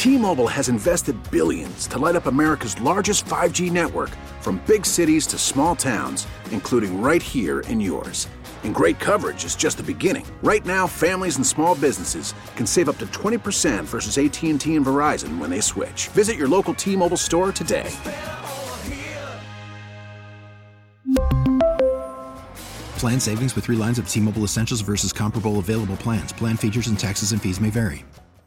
T-Mobile has invested billions to light up America's largest 5G network, from big cities to small towns, including right here in yours. And great coverage is just the beginning. Right now, families and small businesses can save up to 20% versus AT&T and Verizon when they switch. Visit your local T-Mobile store today. Plan savings with 3 lines of T-Mobile Essentials versus comparable available plans. Plan features and taxes and fees may vary.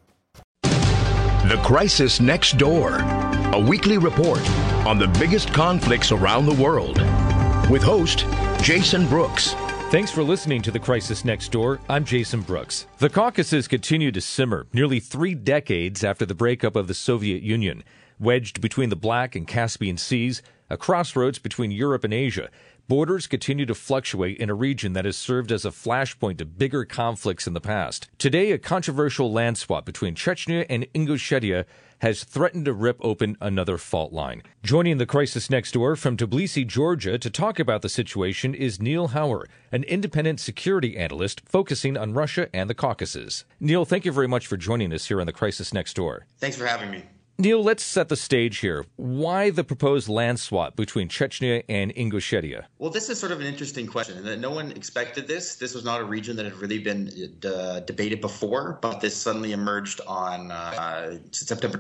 The Crisis Next Door, a weekly report on the biggest conflicts around the world, with host Jason Brooks. Thanks for listening to The Crisis Next Door. I'm Jason Brooks. The Caucasus continue to simmer nearly 3 decades after the breakup of the Soviet Union. Wedged between the Black and Caspian Seas, a crossroads between Europe and Asia, borders continue to fluctuate in a region that has served as a flashpoint to bigger conflicts in the past. Today, a controversial land swap between Chechnya and Ingushetia has threatened to rip open another fault line. Joining The Crisis Next Door from Tbilisi, Georgia, to talk about the situation is Neil Hauer, an independent security analyst focusing on Russia and the Caucasus. Neil, thank you very much for joining us here on The Crisis Next Door. Thanks for having me. Neil, let's set the stage here. Why the proposed land swap between Chechnya and Ingushetia? Well, this is sort of an interesting question. No one expected this. This was not a region that had really been debated before, but this suddenly emerged on September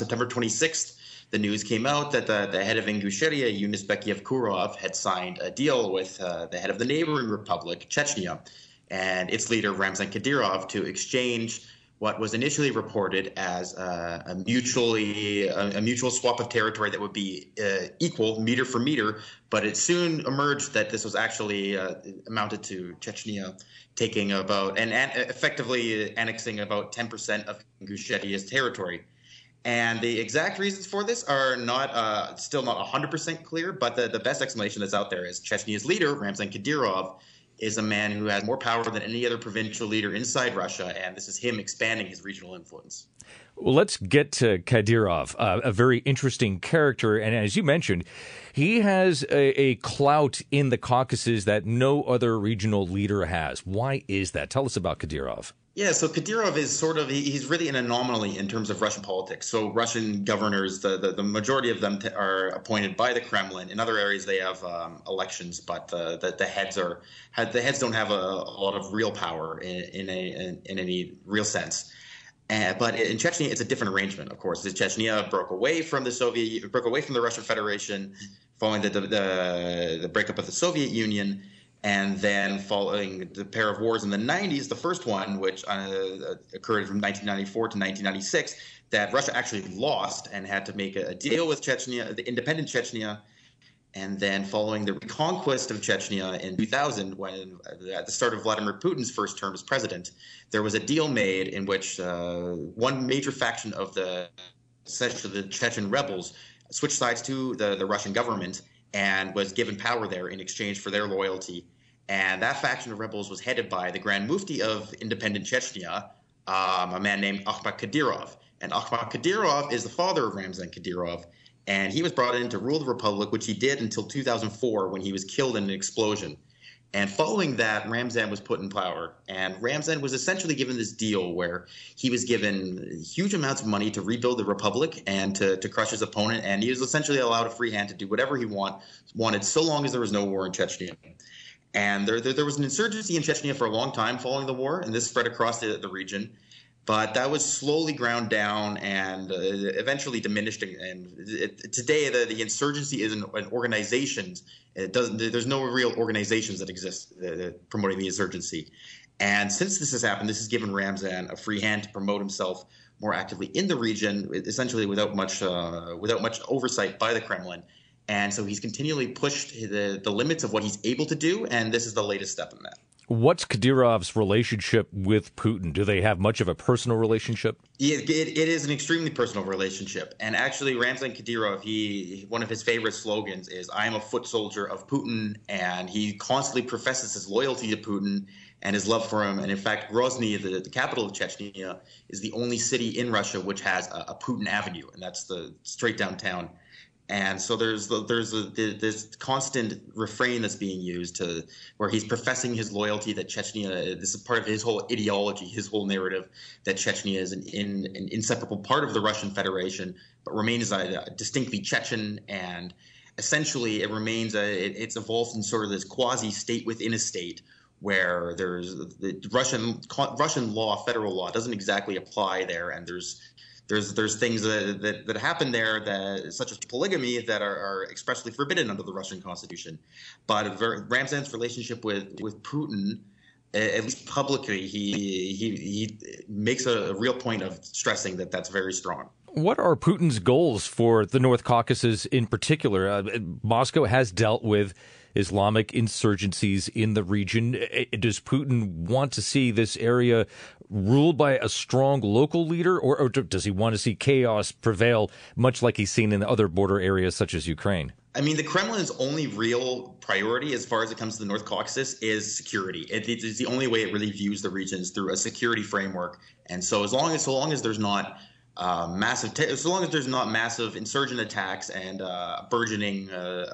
26th. The news came out that the head of Ingushetia, Yunusbek Yevkurov, had signed a deal with the head of the neighboring republic, Chechnya, and its leader, Ramzan Kadyrov, to exchange what was initially reported as a mutual swap of territory that would be equal meter for meter, but it soon emerged that this was actually amounted to Chechnya taking about and effectively annexing about 10% of Ingushetia's territory. And the exact reasons for this are still not 100% clear, but the best explanation that's out there is Chechnya's leader, Ramzan Kadyrov, is a man who has more power than any other provincial leader inside Russia, and this is him expanding his regional influence. Well, let's get to Kadyrov, a very interesting character. And as you mentioned, he has a clout in the Caucasus that no other regional leader has. Why is that? Tell us about Kadyrov. Yeah, so Kadyrov is he's really an anomaly in terms of Russian politics. So Russian governors, the majority of them are appointed by the Kremlin. In other areas, they have elections, but the heads don't have a lot of real power in any real sense. But in Chechnya, it's a different arrangement. Of course, Chechnya broke away from the Russian Federation following the breakup of the Soviet Union. And then following the pair of wars in the 90s, the first one, which occurred from 1994 to 1996, that Russia actually lost and had to make a deal with Chechnya, the independent Chechnya. And then following the reconquest of Chechnya in 2000, when at the start of Vladimir Putin's first term as president, there was a deal made in which one major faction of the Chechen rebels switched sides to the Russian government and was given power there in exchange for their loyalty. And that faction of rebels was headed by the Grand Mufti of independent Chechnya, a man named Akhmat Kadyrov. And Akhmat Kadyrov is the father of Ramzan Kadyrov, and he was brought in to rule the republic, which he did until 2004 when he was killed in an explosion. And following that, Ramzan was put in power, and Ramzan was essentially given this deal where he was given huge amounts of money to rebuild the republic and to crush his opponent, and he was essentially allowed a free hand to do whatever he wanted so long as there was no war in Chechnya. And there was an insurgency in Chechnya for a long time following the war, and this spread across the region. But that was slowly ground down and eventually diminished. And today, the insurgency is an organization. There's no real organizations that exist promoting the insurgency. And since this has happened, this has given Ramzan a free hand to promote himself more actively in the region, essentially without much oversight by the Kremlin. And so he's continually pushed the limits of what he's able to do, and this is the latest step in that. What's Kadyrov's relationship with Putin? Do they have much of a personal relationship? It is an extremely personal relationship. And actually, Ramzan Kadyrov, one of his favorite slogans is, "I am a foot soldier of Putin," and he constantly professes his loyalty to Putin and his love for him. And in fact, Grozny, the capital of Chechnya, is the only city in Russia which has a Putin Avenue, and that's the straight downtown. And so there's this constant refrain that's being used where he's professing his loyalty that Chechnya, this is part of his whole ideology, his whole narrative, that Chechnya is an inseparable part of the Russian Federation, but remains a distinctly Chechen, and essentially it's evolved in sort of this quasi-state within a state, where there's the Russian law, federal law, doesn't exactly apply there, and there's things that happen there, such as polygamy, that are expressly forbidden under the Russian constitution. But Ramzan's relationship with Putin, at least publicly, he makes a real point of stressing that that's very strong. What are Putin's goals for the North Caucasus in particular? Moscow has dealt with Islamic insurgencies in the region. Does Putin want to see this area ruled by a strong local leader, or does he want to see chaos prevail, much like he's seen in other border areas such as Ukraine? I mean, the Kremlin's only real priority as far as it comes to the North Caucasus is security. It's the only way it really views the regions, through a security framework. And so as long as there's not massive insurgent attacks and a burgeoning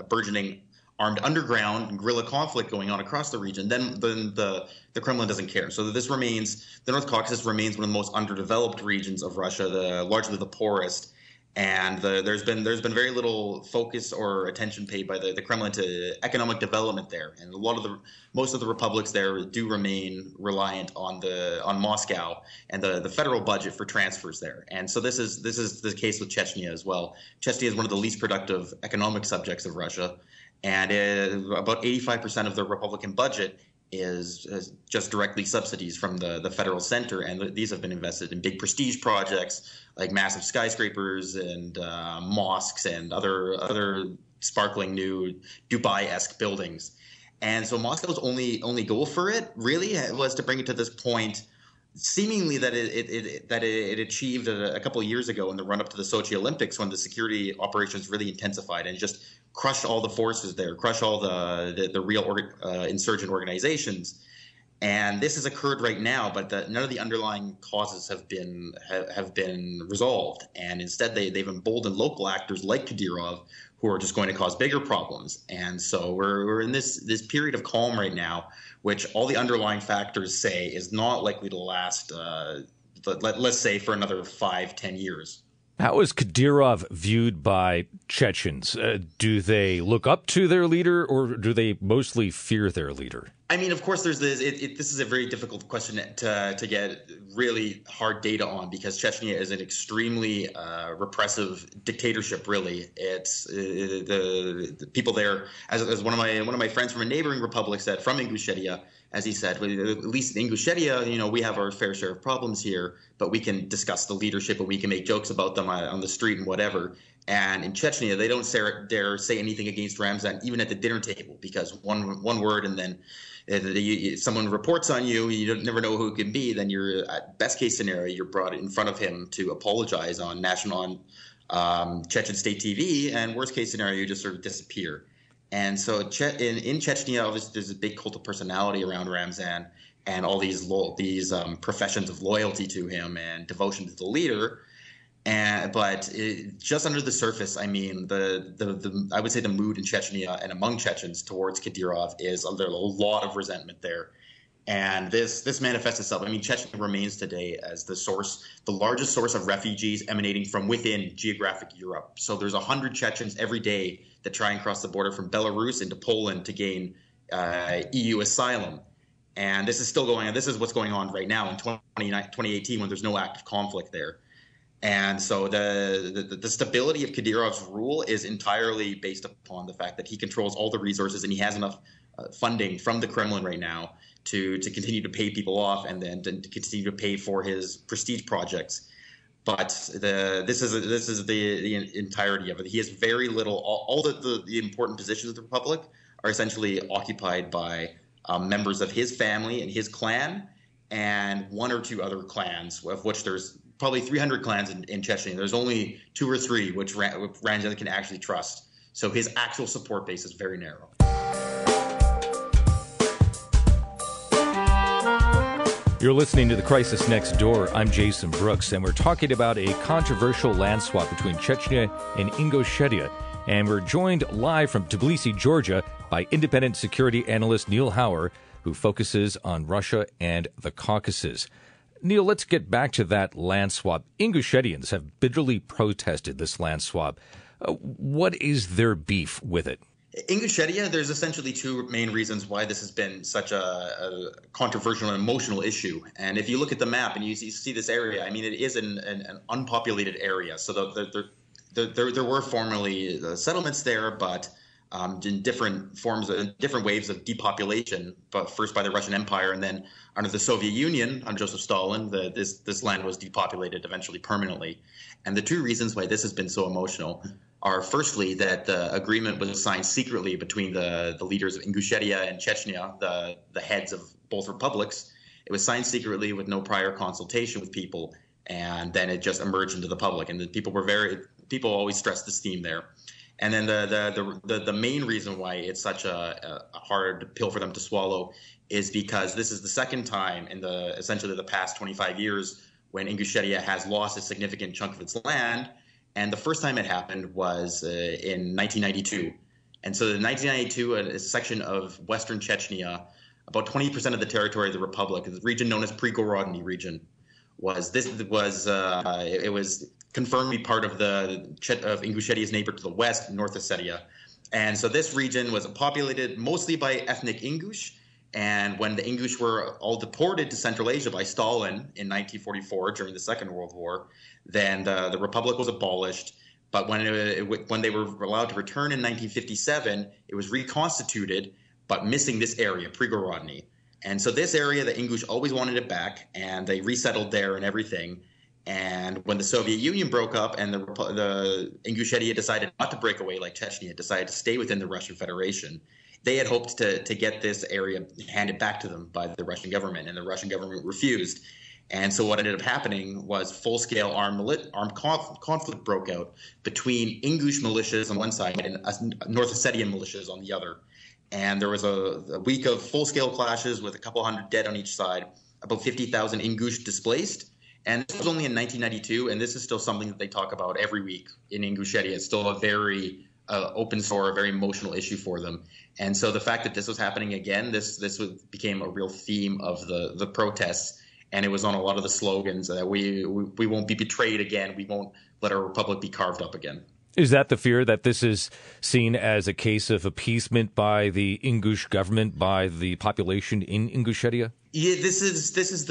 armed underground and guerrilla conflict going on across the region, then the Kremlin doesn't care. So the North Caucasus remains one of the most underdeveloped regions of Russia, largely the poorest. And there's been very little focus or attention paid by the Kremlin to economic development there, and most of the republics there do remain reliant on Moscow and the federal budget for transfers there. And so this is the case with Chechnya as well. Chechnya is one of the least productive economic subjects of Russia, and about 85% of the Republican budget is just directly subsidies from the federal center, and these have been invested in big prestige projects like massive skyscrapers and mosques and other sparkling new Dubai-esque buildings. And so Moscow's only goal for it really was to bring it to this point, seemingly that it achieved a couple of years ago in the run-up to the Sochi Olympics, when the security operations really intensified and just crushed all the forces there, crushed all the real insurgent organizations. And this has occurred right now, but none of the underlying causes have been resolved. And instead, they've emboldened local actors like Kadyrov, who are just going to cause bigger problems. And so we're in this period of calm right now, which all the underlying factors say is not likely to last, let's say, for another 5-10 years. How is Kadyrov viewed by Chechens? Do they look up to their leader, or do they mostly fear their leader? I mean, of course, there's this. This is a very difficult question to get really hard data on, because Chechnya is an extremely repressive dictatorship. Really, it's the people there. As one of my friends from a neighboring republic said, from Ingushetia, as he said, at least in Ingushetia, we have our fair share of problems here, but we can discuss the leadership and we can make jokes about them on the street and whatever. And in Chechnya, they don't dare say anything against Ramzan, even at the dinner table, because one word and then someone reports on you, you never know who it can be. Then you're, at best case scenario, you're brought in front of him to apologize on Chechen state TV, and worst case scenario, you just sort of disappear. And so in Chechnya, obviously, there's a big cult of personality around Ramzan, and all these professions of loyalty to him and devotion to the leader. But just under the surface, I mean, I would say the mood in Chechnya and among Chechens towards Kadyrov is there's a lot of resentment there. And this manifests itself. I mean, Chechnya remains today as the largest source of refugees emanating from within geographic Europe. So there's 100 Chechens every day that try and cross the border from Belarus into Poland to gain EU asylum. And this is still going on. This is what's going on right now in 2018, when there's no active conflict there. And so the stability of Kadyrov's rule is entirely based upon the fact that he controls all the resources, and he has enough funding from the Kremlin right now to continue to pay people off, and then to continue to pay for his prestige projects. But this is the entirety of it. He has very little. All the important positions of the Republic are essentially occupied by members of his family and his clan, and one or two other clans, of which there's probably 300 clans in Chechnya. There's only 2 or 3 which Ramzan can actually trust. So his actual support base is very narrow. You're listening to The Crisis Next Door. I'm Jason Brooks, and we're talking about a controversial land swap between Chechnya and Ingushetia And we're joined live from Tbilisi, Georgia, by independent security analyst Neil Hauer, who focuses on Russia and the Caucasus. Neil, let's get back to that land swap. Ingushetians have bitterly protested this land swap. What is their beef with it? Ingushetia, there's essentially two main reasons why this has been such a controversial and emotional issue. And if you look at the map and you see this area, I mean, it is an unpopulated area. So there were formerly settlements there, but in different forms, different waves of depopulation, but first by the Russian Empire and then under the Soviet Union, under Joseph Stalin, this land was depopulated eventually permanently. And the two reasons why this has been so emotional are firstly that the agreement was signed secretly between the leaders of Ingushetia and Chechnya, the heads of both republics. It was signed secretly with no prior consultation with people, and then it just emerged into the public. And the people always stress this theme there. And then the main reason why it's such a hard pill for them to swallow is because this is the second time in essentially the past 25 years when Ingushetia has lost a significant chunk of its land. And the first time it happened was in 1992. And so in 1992, a section of Western Chechnya, about 20% of the territory of the republic, the region known as Prigorodny region, it was confirmed to be part of Ingushetia's neighbor to the west, North Ossetia. And so this region was populated mostly by ethnic Ingush. And when the Ingush were all deported to Central Asia by Stalin in 1944 during the Second World War, then the republic was abolished. But when they were allowed to return in 1957, it was reconstituted, but missing this area, Prigorodny. And so this area, the Ingush always wanted it back, and they resettled there and everything. And when the Soviet Union broke up and the Ingushetia decided not to break away like Chechnya, decided to stay within the Russian Federation, they had hoped to get this area handed back to them by the Russian government, and the Russian government refused. And so what ended up happening was full-scale armed conflict broke out between Ingush militias on one side and North Ossetian militias on the other. And there was a week of full-scale clashes with a couple hundred dead on each side, about 50,000 Ingush displaced. And this was only in 1992, and this is still something that they talk about every week in Ingushetia. It's still a very open sore, a very emotional issue for them. And so the fact that this was happening again, this became a real theme of the protests. And it was on a lot of the slogans that we won't be betrayed again. We won't let our republic be carved up again. Is that the fear that this is seen as a case of appeasement by the Ingush government, by the population in Ingushetia? Yeah, this is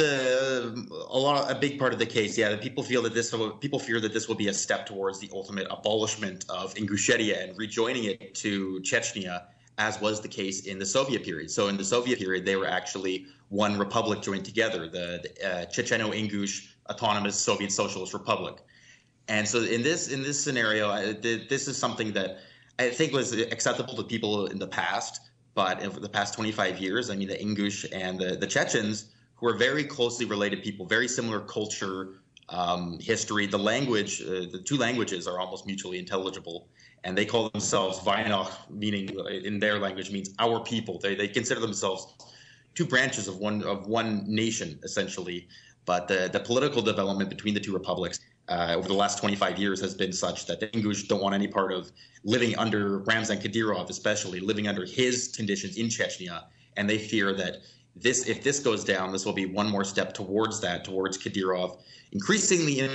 a big part of the case. Yeah, that people fear that this will be a step towards the ultimate abolishment of Ingushetia and rejoining it to Chechnya, as was the case in the Soviet period. So in the Soviet period, they were actually one republic joined together, the Checheno-Ingush Autonomous Soviet Socialist Republic. And so in this scenario, this is something that I think was acceptable to people in the past, but in the past 25 years, I mean, the Ingush and the Chechens, who are very closely related people, very similar culture, history, the language, the two languages are almost mutually intelligible. And they call themselves Vainakh, meaning in their language means our people. They consider themselves two branches of one nation, essentially. But the political development between the two republics over the last 25 years has been such that the Ingush don't want any part of living under Ramzan Kadyrov, especially living under his conditions in Chechnya. And they fear that if this goes down, this will be one more step towards Kadyrov, increasingly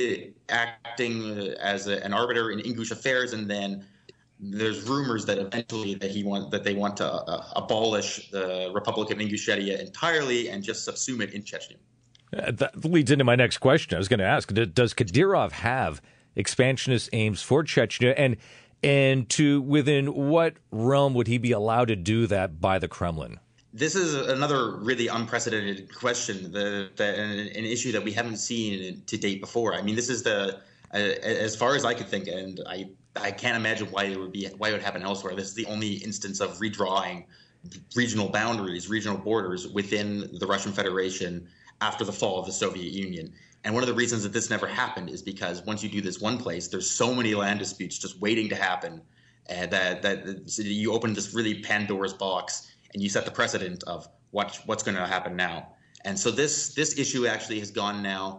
acting as an arbiter in Ingush affairs. And then there's rumors that eventually that they want to abolish the Republic of Ingushetia entirely and just subsume it in Chechnya. That leads into my next question. I was going to ask, does Kadyrov have expansionist aims for Chechnya, and to within what realm would he be allowed to do that by the Kremlin? This is another really unprecedented question, an issue that we haven't seen to date before. I mean, this is as far as I could think, and I can't imagine why it would happen elsewhere. This is the only instance of redrawing regional boundaries, regional borders within the Russian Federation after the fall of the Soviet Union. And one of the reasons that this never happened is because once you do this one place, there's so many land disputes just waiting to happen that you open this really Pandora's box and you set the precedent of what's going to happen now. And so this issue actually has gone now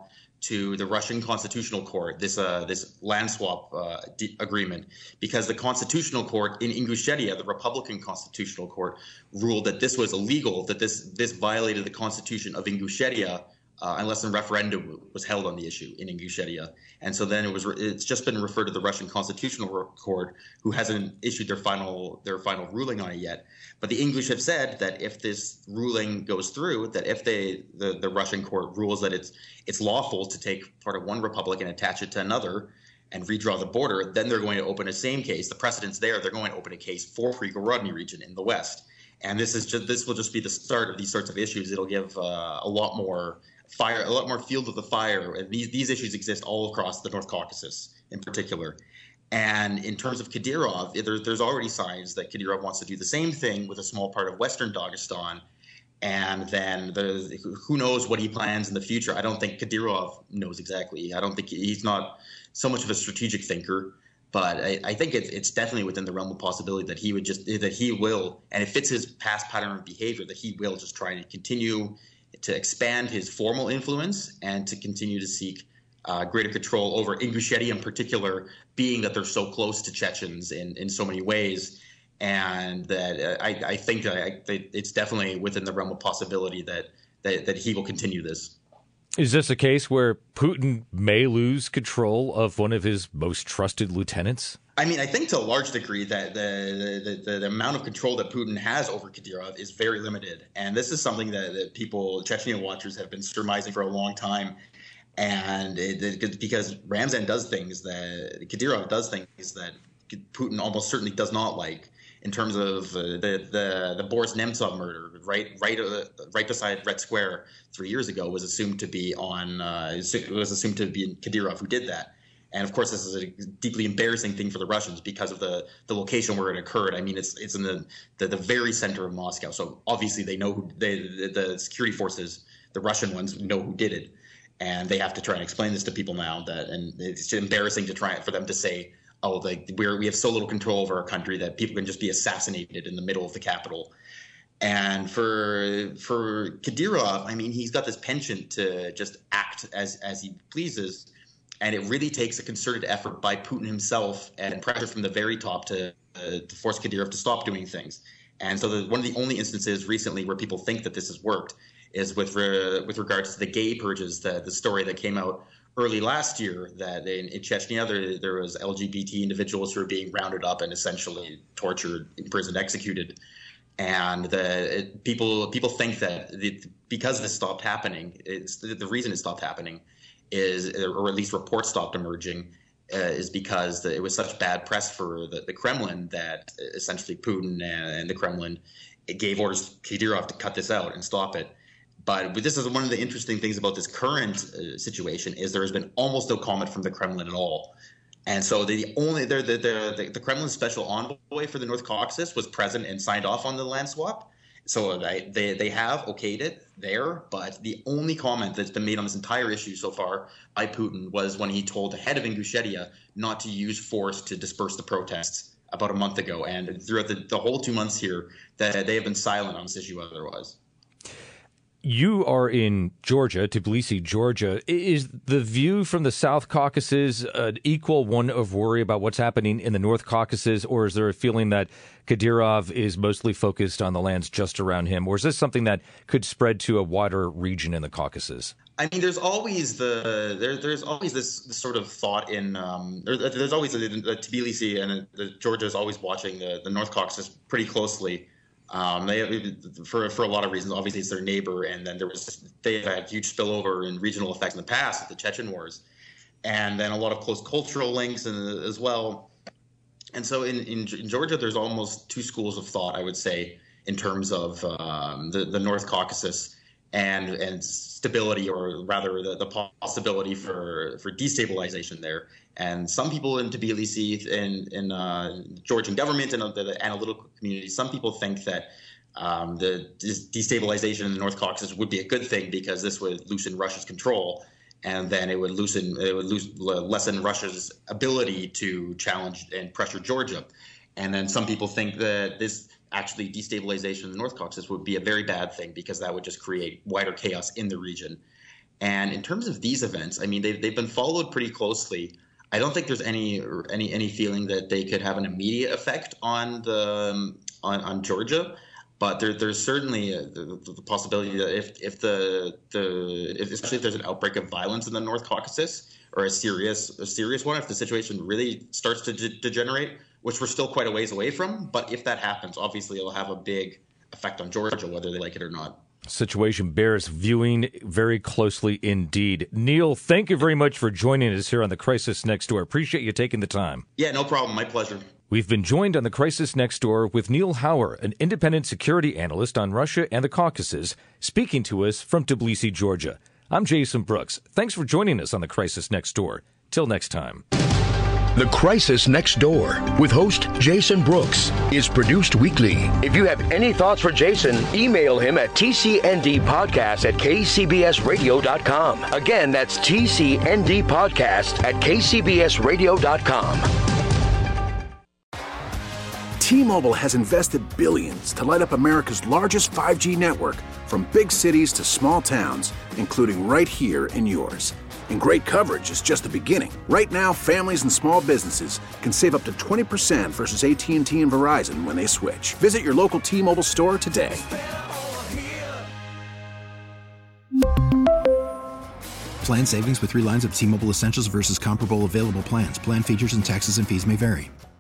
to the Russian Constitutional Court, this land swap agreement, because the Constitutional Court in Ingushetia, the Republican Constitutional Court, ruled that this was illegal, that this violated the Constitution of Ingushetia unless a referendum was held on the issue in Ingushetia. And so then it's just been referred to the Russian Constitutional Court, who hasn't issued their final ruling on it yet. But the English have said that if this ruling goes through, that if the Russian court rules that it's lawful to take part of one republic and attach it to another and redraw the border, then they're going to open a same case. The precedent's there. They're going to open a case for Frigo-Rodny region in the west. And this will just be the start of these sorts of issues. It'll give a lot more fuel to the fire. And these issues exist all across the North Caucasus in particular. And in terms of Kadyrov, there's already signs that Kadyrov wants to do the same thing with a small part of Western Dagestan. And then who knows what he plans in the future. I don't think Kadyrov knows exactly. I don't think he's not so much of a strategic thinker. But I think it's definitely within the realm of possibility that he will, and it fits his past pattern of behavior, that he will just try to continue to expand his formal influence and to continue to seek greater control over Ingushetia in particular, being that they're so close to Chechens in so many ways. And that I think that it's definitely within the realm of possibility that he will continue this. Is this a case where Putin may lose control of one of his most trusted lieutenants? I mean, I think to a large degree that the amount of control that Putin has over Kadyrov is very limited. And this is something that Chechnya watchers have been surmising for a long time. And because Ramzan does things Kadyrov does things that Putin almost certainly does not like, in terms of the Boris Nemtsov murder, right beside Red Square 3 years ago, was assumed to be Kadyrov who did that. And of course, this is a deeply embarrassing thing for the Russians because of the location where it occurred. I mean, it's in the very center of Moscow. So obviously they know the security forces, the Russian ones, know who did it. And they have to try and explain this to people now, and it's embarrassing for them to say, oh, we have so little control over our country that people can just be assassinated in the middle of the capital. And for Kadyrov, I mean, he's got this penchant to just act as he pleases, and it really takes a concerted effort by Putin himself and pressure from the very top to force Kadyrov to stop doing things. And so one of the only instances recently where people think that this has worked is with regards to the gay purges, the story that came out early last year that in Chechnya there was LGBT individuals who were being rounded up and essentially tortured, imprisoned, executed. And people think that because this stopped happening, the reason it stopped happening is, or at least reports stopped emerging, is because it was such bad press for the Kremlin that essentially Putin and the Kremlin gave orders to Kadyrov to cut this out and stop it. But this is one of the interesting things about this current situation is there has been almost no comment from the Kremlin at all. And so the Kremlin special envoy for the North Caucasus was present and signed off on the land swap. So they have okayed it there, but the only comment that's been made on this entire issue so far by Putin was when he told the head of Ingushetia not to use force to disperse the protests about a month ago. And throughout the whole 2 months here, that they have been silent on this issue otherwise. You are in Georgia, Tbilisi, Georgia. Is the view from the South Caucasus an equal one of worry about what's happening in the North Caucasus, or is there a feeling that Kadyrov is mostly focused on the lands just around him, or is this something that could spread to a wider region in the Caucasus? I mean, there's always there's always this sort of thought in there's always Tbilisi and Georgia is always watching the North Caucasus pretty closely. For a lot of reasons. Obviously, it's their neighbor, and then they had huge spillover and regional effects in the past with the Chechen wars, and then a lot of close cultural links as well. And so in Georgia, there's almost two schools of thought, I would say, in terms of the North Caucasus and stability, or rather the possibility for destabilization there. And some people in Tbilisi, in Georgian government and the analytical community, some people think that the destabilization in the North Caucasus would be a good thing because this would loosen Russia's control, and then it would lessen Russia's ability to challenge and pressure Georgia. And then some people think that this actually destabilization in the North Caucasus would be a very bad thing because that would just create wider chaos in the region. And in terms of these events, I mean, they've been followed pretty closely. I don't think there's any feeling that they could have an immediate effect on Georgia, but there's certainly the possibility that if especially if there's an outbreak of violence in the North Caucasus, or a serious one, if the situation really starts to degenerate, which we're still quite a ways away from, but if that happens, obviously it'll have a big effect on Georgia, whether they like it or not. Situation bears viewing very closely indeed. Neil, thank you very much for joining us here on The Crisis Next Door. Appreciate you taking the time. Yeah, no problem. My pleasure. We've been joined on The Crisis Next Door with Neil Hauer, an independent security analyst on Russia and the Caucasus, speaking to us from Tbilisi, Georgia. I'm Jason Brooks. Thanks for joining us on The Crisis Next Door. Till next time. The Crisis Next Door with host Jason Brooks is produced weekly. If you have any thoughts for Jason, email him at tcndpodcast@kcbsradio.com. Again, that's tcndpodcast@kcbsradio.com. T-Mobile has invested billions to light up America's largest 5G network, from big cities to small towns, including right here in yours. And great coverage is just the beginning. Right now, families and small businesses can save up to 20% versus AT&T and Verizon when they switch. Visit your local T-Mobile store today. Plan savings with 3 lines of T-Mobile Essentials versus comparable available plans. Plan features and taxes and fees may vary.